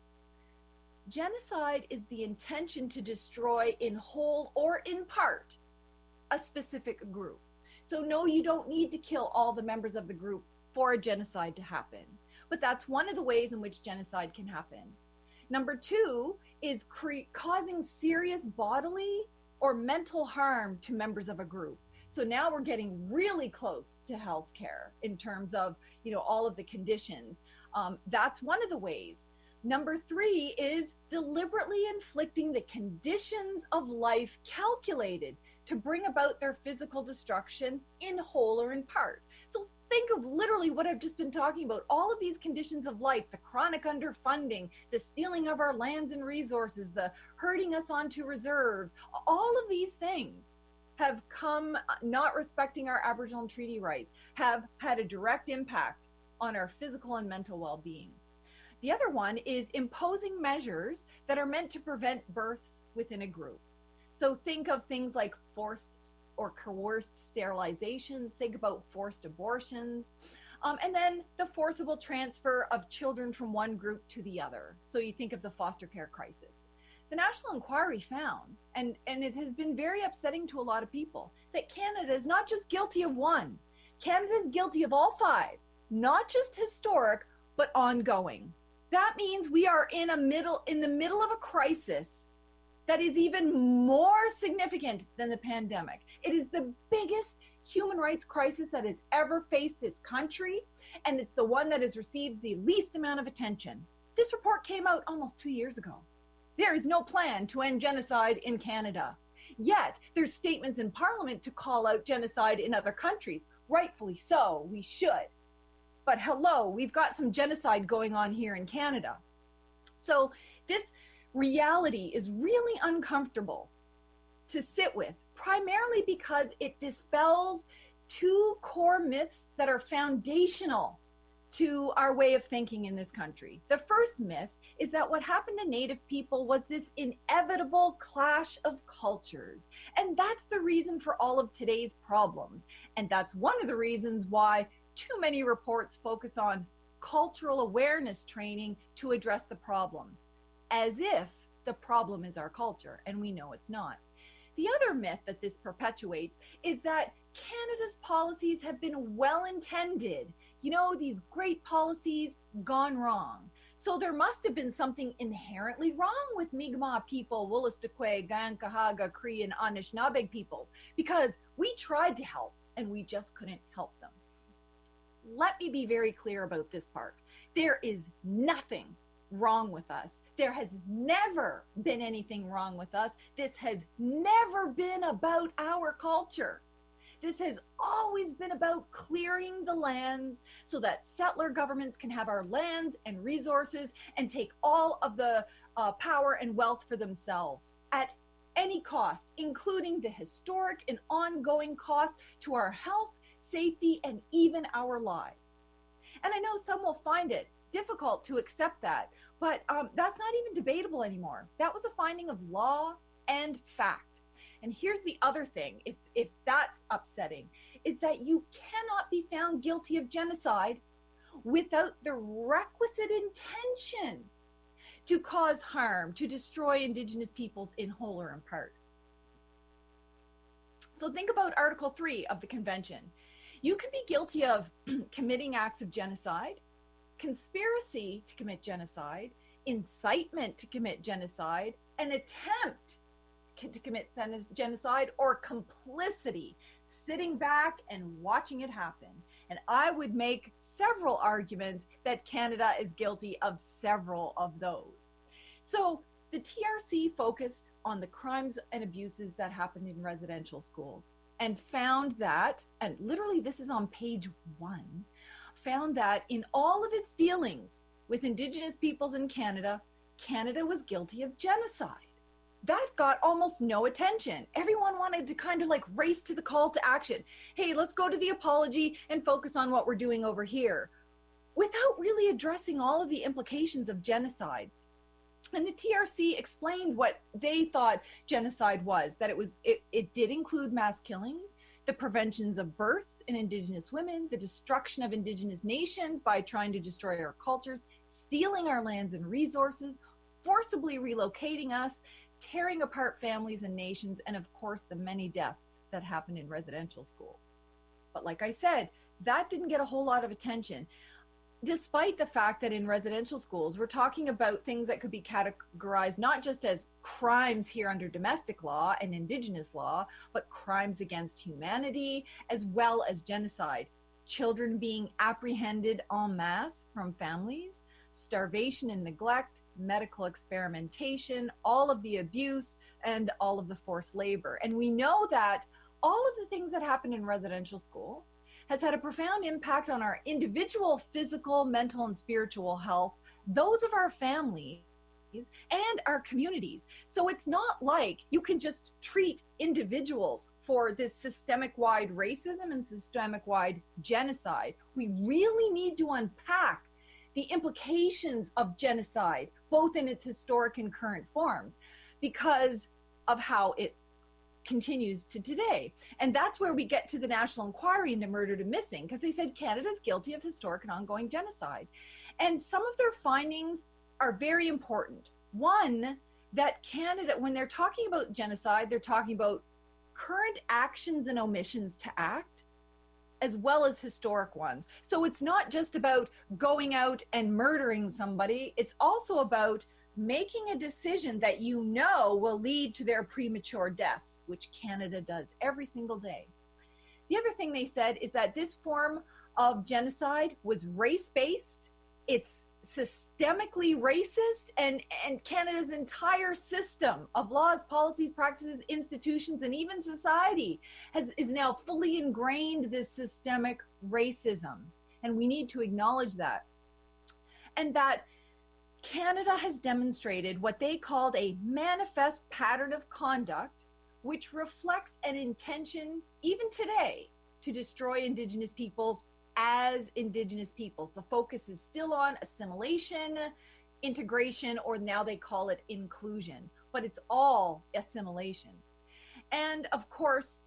Genocide is the intention to destroy in whole or in part a specific group. So no, you don't need to kill all the members of the group for a genocide to happen. But that's one of the ways in which genocide can happen. Number 2 is causing serious bodily or mental harm to members of a group. So now we're getting really close to healthcare in terms of, all of the conditions. That's one of the ways. Number 3 is deliberately inflicting the conditions of life calculated to bring about their physical destruction in whole or in part. So think of literally what I've just been talking about, all of these conditions of life, the chronic underfunding, the stealing of our lands and resources, the herding us onto reserves, all of these things have come, not respecting our Aboriginal treaty rights, have had a direct impact on our physical and mental well-being. The other one is imposing measures that are meant to prevent births within a group. So think of things like forced or coerced sterilizations, think about forced abortions, and then the forcible transfer of children from one group to the other. So you think of the foster care crisis. The National Inquiry found, and it has been very upsetting to a lot of people, that Canada is not just guilty of one. Canada is guilty of all five, not just historic, but ongoing. That means we are in the middle of a crisis that is even more significant than the pandemic. It is the biggest human rights crisis that has ever faced this country, and it's the one that has received the least amount of attention. This report came out almost 2 years ago. There is no plan to end genocide in Canada. Yet, there's statements in Parliament to call out genocide in other countries. Rightfully so, we should. But hello, we've got some genocide going on here in Canada. So this reality is really uncomfortable to sit with, primarily because it dispels two core myths that are foundational to our way of thinking in this country. The first myth is that what happened to Native people was this inevitable clash of cultures. And that's the reason for all of today's problems. And that's one of the reasons why too many reports focus on cultural awareness training to address the problem, as if the problem is our culture, and we know it's not. The other myth that this perpetuates is that Canada's policies have been well-intended. You know, these great policies gone wrong. So there must have been something inherently wrong with Mi'kmaq people, Wolastoqey, Gancahaga, Cree, and Anishinaabe peoples, because we tried to help and we just couldn't help them. Let me be very clear about this part. There is nothing wrong with us. There has never been anything wrong with us. This has never been about our culture. This has always been about clearing the lands so that settler governments can have our lands and resources and take all of the power and wealth for themselves at any cost, including the historic and ongoing cost to our health, safety, and even our lives. And I know some will find it difficult to accept that, but that's not even debatable anymore. That was a finding of law and fact. And here's the other thing, if that's upsetting, is that you cannot be found guilty of genocide without the requisite intention to cause harm, to destroy Indigenous peoples in whole or in part. So think about Article 3 of the Convention. You can be guilty of committing acts of genocide, conspiracy to commit genocide, incitement to commit genocide, an attempt to commit genocide, or complicity, sitting back and watching it happen. And I would make several arguments that Canada is guilty of several of those. So the TRC focused on the crimes and abuses that happened in residential schools and found that, and literally this is on page 1, found that in all of its dealings with Indigenous peoples in Canada, Canada was guilty of genocide. That got almost no attention. Everyone wanted to kind of like race to the call to action. Hey, let's go to the apology and focus on what we're doing over here, without really addressing all of the implications of genocide. And the TRC explained what they thought genocide was, that it did include mass killings, the preventions of births in Indigenous women, the destruction of Indigenous nations by trying to destroy our cultures, stealing our lands and resources, forcibly relocating us, tearing apart families and nations, and of course the many deaths that happened in residential schools. But like I said, that didn't get a whole lot of attention, despite the fact that in residential schools, we're talking about things that could be categorized not just as crimes here under domestic law and Indigenous law, but crimes against humanity, as well as genocide. Children being apprehended en masse from families, starvation and neglect, medical experimentation, all of the abuse, and all of the forced labor. And we know that all of the things that happen in residential school has had a profound impact on our individual physical, mental, and spiritual health, those of our families, and our communities. So it's not like you can just treat individuals for this systemic-wide racism and systemic-wide genocide. We really need to unpack the implications of genocide, both in its historic and current forms, because of how it continues to today. And that's where we get to the National Inquiry into Murdered and Missing, because they said Canada's guilty of historic and ongoing genocide. And some of their findings are very important. One, that Canada, when they're talking about genocide, they're talking about current actions and omissions to act, as well as historic ones. So it's not just about going out and murdering somebody, it's also about making a decision that you know will lead to their premature deaths, which Canada does every single day. The other thing they said is that this form of genocide was race-based, it's systemically racist, and Canada's entire system of laws, policies, practices, institutions, and even society is now fully ingrained this systemic racism. And we need to acknowledge that. And that Canada has demonstrated what they called a manifest pattern of conduct, which reflects an intention, even today, to destroy Indigenous peoples as Indigenous peoples. The focus is still on assimilation, integration, or now they call it inclusion, but it's all assimilation. And of course,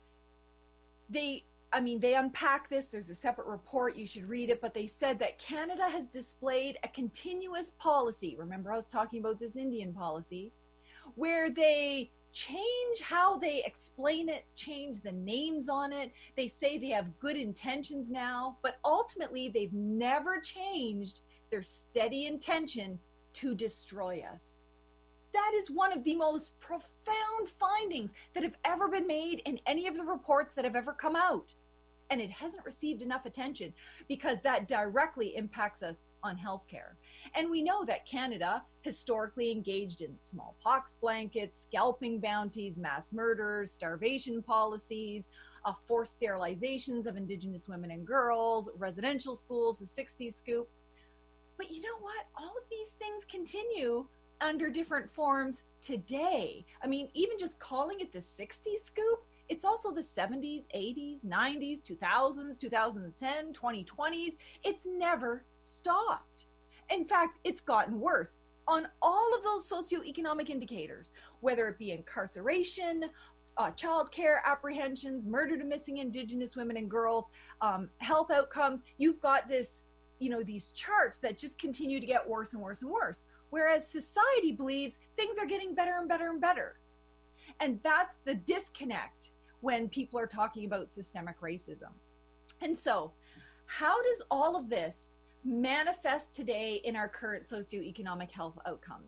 they unpack this. There's a separate report, you should read it, but they said that Canada has displayed a continuous policy. Remember, I was talking about this Indian policy, where they change how they explain it, change the names on it. They say they have good intentions now, but ultimately they've never changed their steady intention to destroy us. That is one of the most profound findings that have ever been made in any of the reports that have ever come out. And it hasn't received enough attention because that directly impacts us on healthcare. And we know that Canada historically engaged in smallpox blankets, scalping bounties, mass murders, starvation policies, forced sterilizations of Indigenous women and girls, residential schools, the 60s scoop. But you know what? All of these things continue under different forms today. I mean, even just calling it the 60s scoop, it's also the 70s, 80s, 90s, 2000s, 2010, 2020s. It's never stopped. In fact, it's gotten worse on all of those socioeconomic indicators, whether it be incarceration, childcare apprehensions, murdered and missing Indigenous women and girls, health outcomes. You've got this, these charts that just continue to get worse and worse and worse. Whereas society believes things are getting better and better and better. And that's the disconnect when people are talking about systemic racism. And so, how does all of this manifest today in our current socioeconomic health outcomes?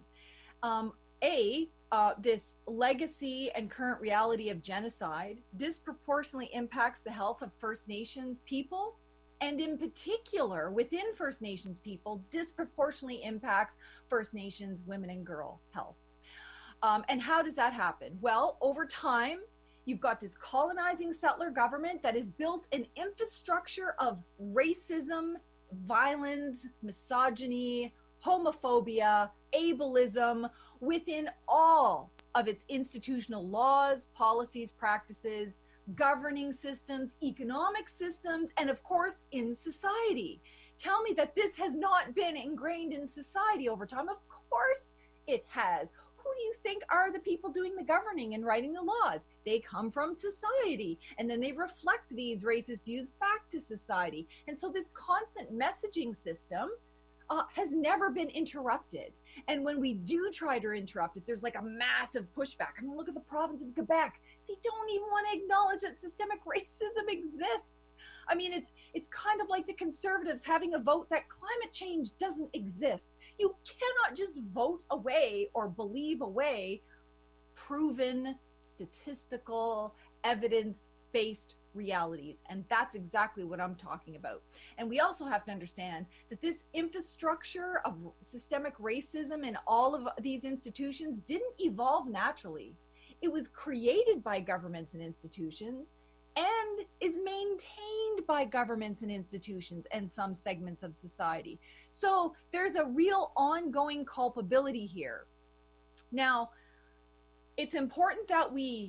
This legacy and current reality of genocide disproportionately impacts the health of First Nations people, and in particular, within First Nations people, disproportionately impacts First Nations women and girl health. And how does that happen? Well, over time, you've got this colonizing settler government that has built an infrastructure of racism, violence, misogyny, homophobia, ableism within all of its institutional laws, policies, practices, governing systems, economic systems, and of course, in society. Tell me that this has not been ingrained in society over time. Of course it has. Who do you think are the people doing the governing and writing the laws? They come from society, and then they reflect these racist views back to society. And so this constant messaging system has never been interrupted. And when we do try to interrupt it, there's like a massive pushback. I mean, look at the province of Quebec. They don't even want to acknowledge that systemic racism exists. I mean, it's kind of like the Conservatives having a vote that climate change doesn't exist. You cannot just vote away or believe away proven, statistical, evidence-based realities. And that's exactly what I'm talking about. And we also have to understand that this infrastructure of systemic racism in all of these institutions didn't evolve naturally. It was created by governments and institutions and is maintained by governments and institutions and some segments of society. So there's a real ongoing culpability here. Now, it's important that we,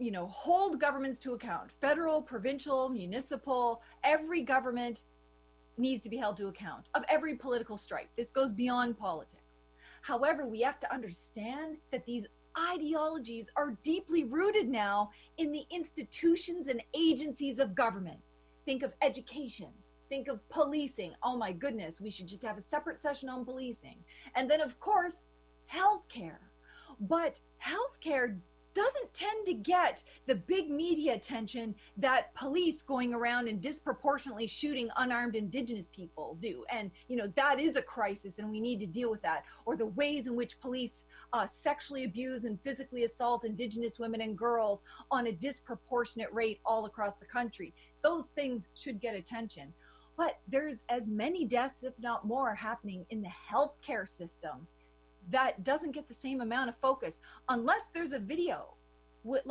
hold governments to account. Federal, provincial, municipal, every government needs to be held to account, of every political stripe. This goes beyond politics. However, we have to understand that these ideologies are deeply rooted now in the institutions and agencies of government. Think of education. Think of policing. Oh my goodness, we should just have a separate session on policing. And then, of course, healthcare. But healthcare doesn't tend to get the big media attention that police going around and disproportionately shooting unarmed Indigenous people do. And, you know, that is a crisis and we need to deal with that. Or the ways in which police sexually abuse and physically assault Indigenous women and girls on a disproportionate rate all across the country. Those things should get attention. But there's as many deaths, if not more, happening in the healthcare system that doesn't get the same amount of focus unless there's a video with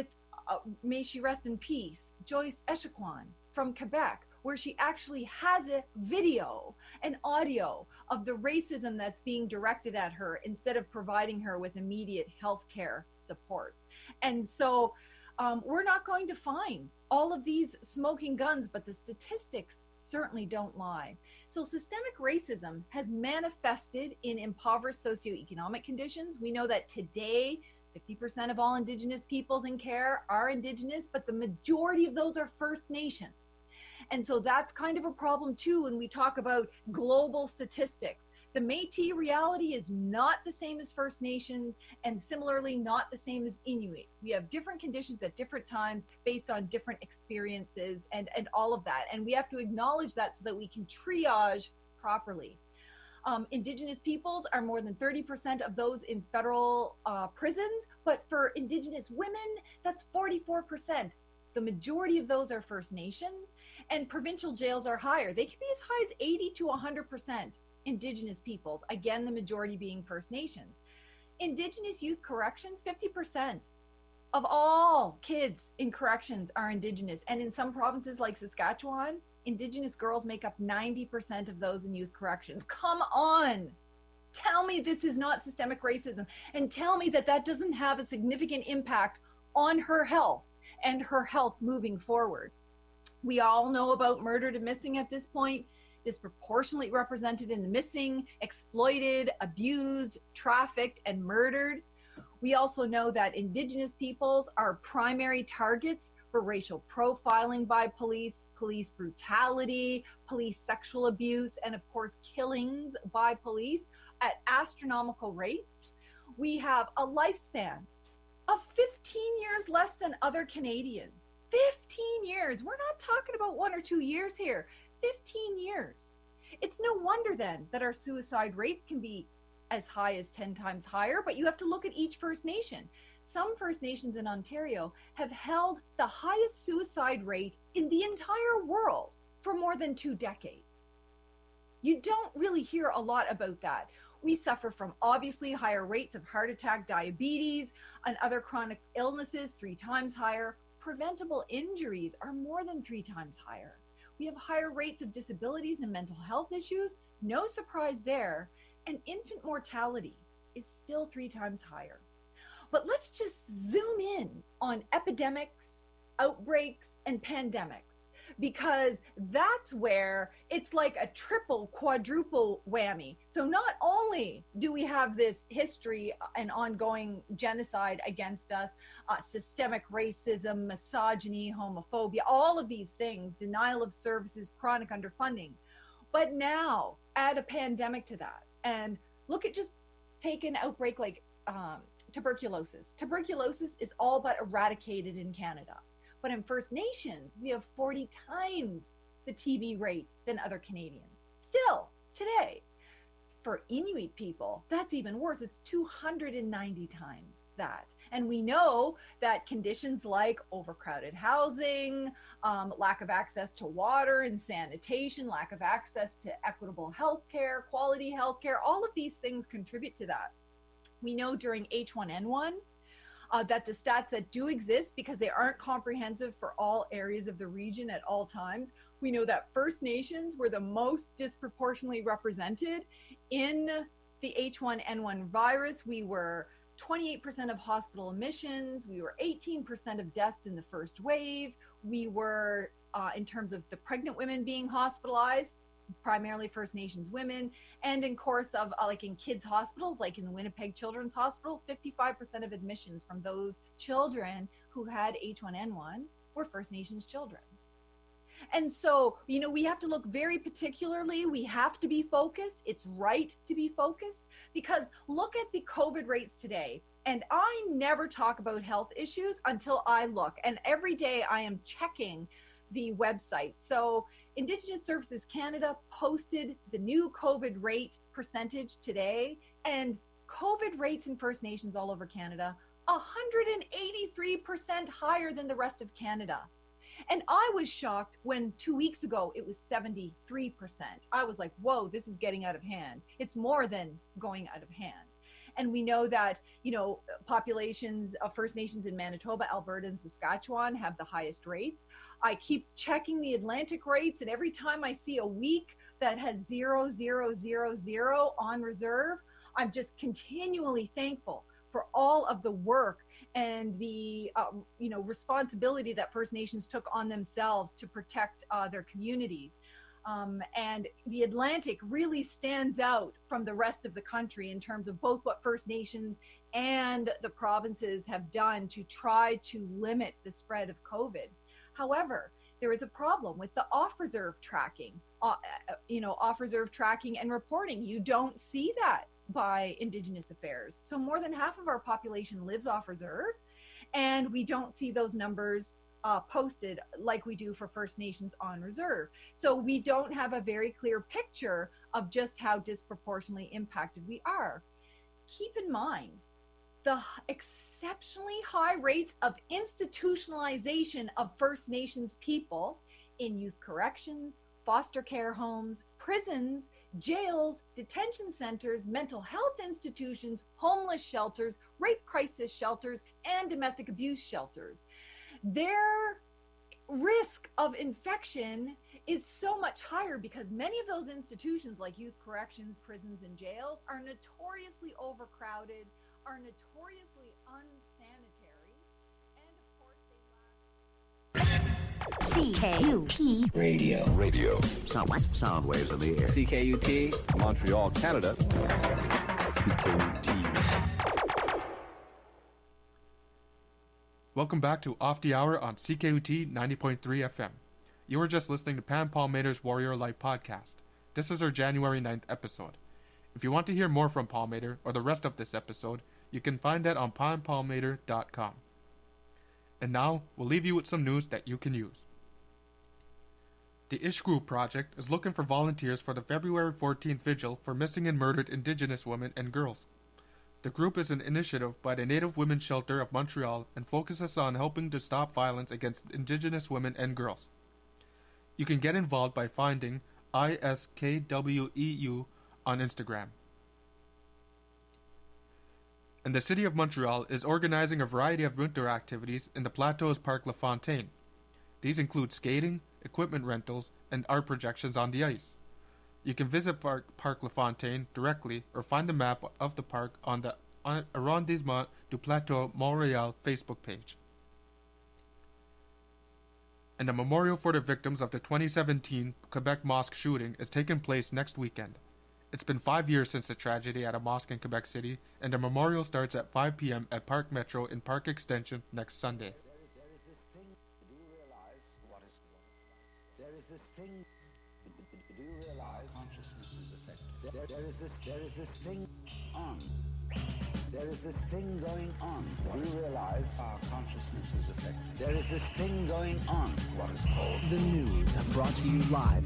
may she rest in peace, Joyce Echaquan from Quebec, where she actually has a video, an audio of the racism that's being directed at her instead of providing her with immediate healthcare supports. And so we're not going to find all of these smoking guns, but the statistics certainly don't lie. So systemic racism has manifested in impoverished socioeconomic conditions. We know that today, 50% of all Indigenous peoples in care are Indigenous, but the majority of those are First Nations. And so that's kind of a problem too when we talk about global statistics. The Métis reality is not the same as First Nations, and similarly not the same as Inuit. We have different conditions at different times based on different experiences and all of that. And we have to acknowledge that so that we can triage properly. Indigenous peoples are more than 30% of those in federal prisons, but for Indigenous women, that's 44%. The majority of those are First Nations, and provincial jails are higher. They can be as high as 80 to 100%. Indigenous peoples, again, the majority being First Nations. Indigenous youth corrections, 50% of all kids in corrections are Indigenous. And in some provinces like Saskatchewan, Indigenous girls make up 90% of those in youth corrections. Come on. Tell me this is not systemic racism, and tell me that that doesn't have a significant impact on her health and her health moving forward. We all know about murdered and missing at this point, disproportionately represented in the missing, exploited, abused, trafficked, and murdered. We also know that Indigenous peoples are primary targets for racial profiling by police, police brutality, police sexual abuse, and of course, killings by police at astronomical rates. We have a lifespan of 15 years less than other Canadians. 15 years. We're not talking about 1 or 2 years here. 15 years. It's no wonder then that our suicide rates can be as high as 10 times higher, but you have to look at each First Nation. Some First Nations in Ontario have held the highest suicide rate in the entire world for more than 2 decades. You don't really hear a lot about that. We suffer from obviously higher rates of heart attack, diabetes, and other chronic illnesses, 3 times higher. Preventable injuries are more than 3 times higher. We have higher rates of disabilities and mental health issues, no surprise there, and infant mortality is still 3 times higher. But let's just zoom in on epidemics, outbreaks, and pandemics, because that's where it's like a triple, quadruple whammy. So not only do we have this history and ongoing genocide against us, systemic racism, misogyny, homophobia, all of these things, denial of services, chronic underfunding, but now add a pandemic to that. And look at just take an outbreak like tuberculosis. Tuberculosis is all but eradicated in Canada. But in First Nations, we have 40 times the TB rate than other Canadians. Still, today, for Inuit people, that's even worse. It's 290 times that. And we know that conditions like overcrowded housing, lack of access to water and sanitation, lack of access to equitable healthcare, quality healthcare, all of these things contribute to that. We know during H1N1, that the stats that do exist, because they aren't comprehensive for all areas of the region at all times, we know that First Nations were the most disproportionately represented in the H1N1 virus. We were 28% of hospital admissions. We were 18% of deaths in the first wave. We were, in terms of the pregnant women being hospitalized, primarily First Nations women, and in course of like in kids hospitals, like in the Winnipeg Children's Hospital, 55% of admissions from those children who had H1N1 were First Nations children. And so, you know, we have to look very particularly, we have to be focused. It's right to be focused, because look at the COVID rates today. And I never talk about health issues until I look. And every day I am checking the website. So Indigenous Services Canada posted the new COVID rate percentage today, and COVID rates in First Nations all over Canada, 183% higher than the rest of Canada. And I was shocked when 2 weeks ago it was 73%. I was like, whoa, this is getting out of hand. It's more than going out of hand. And we know that, you know, populations of First Nations in Manitoba, Alberta, and Saskatchewan have the highest rates. I keep checking the Atlantic rates, and every time I see a week that has 0, 0, 0, 0 on reserve, I'm just continually thankful for all of the work and the you know, responsibility that First Nations took on themselves to protect their communities. And the Atlantic really stands out from the rest of the country in terms of both what First Nations and the provinces have done to try to limit the spread of COVID. However, there is a problem with the off-reserve tracking, you know, off-reserve tracking and reporting. You don't see that by Indigenous Affairs. So more than half of our population lives off reserve, and we don't see those numbers posted like we do for First Nations on reserve. So we don't have a very clear picture of just how disproportionately impacted we are. Keep in mind the exceptionally high rates of institutionalization of First Nations people in youth corrections, foster care homes, prisons, jails, detention centers, mental health institutions, homeless shelters, rape crisis shelters, and domestic abuse shelters. Their risk of infection is so much higher because many of those institutions, like youth corrections, prisons, and jails, are notoriously overcrowded, are notoriously unsanitary, and of course they lack... CKUT Radio. Sound waves in the air. CKUT Montreal, Canada. CKUT. Welcome back to Off the Hour on CKUT 90.3 FM. You were just listening to Pam Palmater's Warrior Life podcast. This is our January 9th episode. If you want to hear more from Palmater or the rest of this episode, you can find that on pampalmater.com. And now, we'll leave you with some news that you can use. The Ish Group Project is looking for volunteers for the February 14th vigil for missing and murdered Indigenous women and girls. The group is an initiative by the Native Women's Shelter of Montreal and focuses on helping to stop violence against Indigenous women and girls. You can get involved by finding ISKWEU on Instagram. And the City of Montreal is organizing a variety of winter activities in the Plateau's Parc La Fontaine. These include skating, equipment rentals, and art projections on the ice. You can visit Parc La Fontaine directly or find the map of the park on the Arrondissement du Plateau Montréal Facebook page. And a memorial for the victims of the 2017 Quebec mosque shooting is taking place next weekend. It's been 5 years since the tragedy at a mosque in Quebec City, and the memorial starts at 5 p.m. at Park Metro in Park Extension next Sunday. There is this thing, do you realize consciousness is affected? There is this thing on. There is this thing going on. Do you realize our consciousness is affected? There is this thing going on. What is called the news, brought to you live.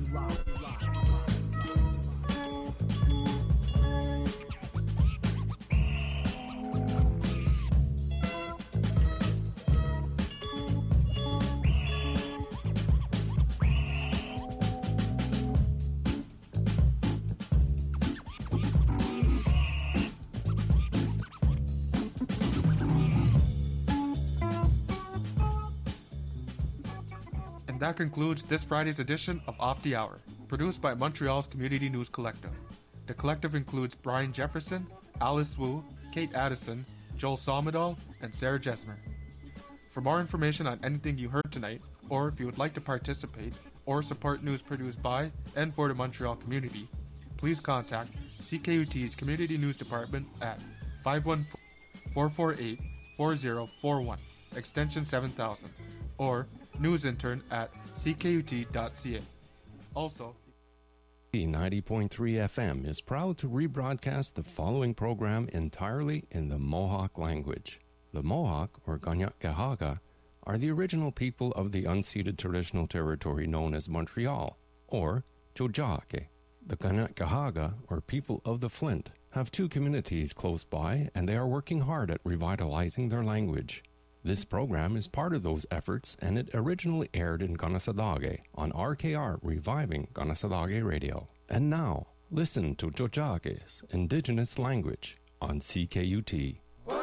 And that concludes this Friday's edition of Off the Hour, produced by Montreal's Community News Collective. The collective includes Brian Jefferson, Alice Wu, Kate Addison, Joel Somodal, and Sarah Jesmer. For more information on anything you heard tonight, or if you would like to participate, or support news produced by and for the Montreal community, please contact CKUT's Community News Department at 514-448-4041, extension 7000, or newsintern at ckut.ca. Also, 90.3 FM is proud to rebroadcast the following program entirely in the Mohawk language. The Mohawk, or Kanien'kehá:ka, are the original people of the unceded traditional territory known as Montreal, or Tiohtià:ke. The Kanien'kehá:ka, or people of the Flint, have two communities close by, and they are working hard at revitalizing their language. This program is part of those efforts, and it originally aired in Kanesatake on RKR Reviving Kanesatake Radio. And now, listen to Tiohtià:ke's indigenous language on CKUT.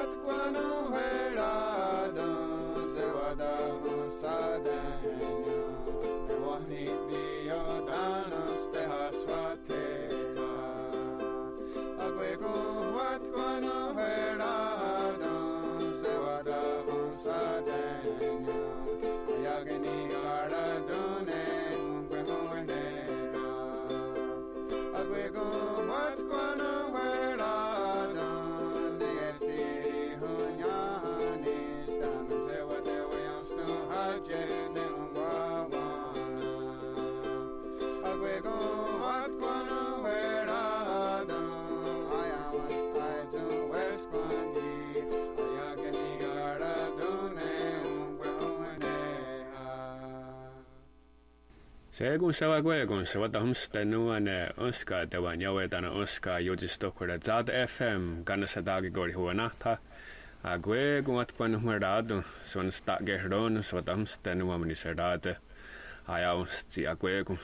Segun sevaguegun sevatahumste nuane oska tevan jauetana oska jutistokure Zad FM Kanesatake gori huanahta. Aguegun atkuan humeradu suan stagehron sevatahumste nuamani serate. Ajausti aguegun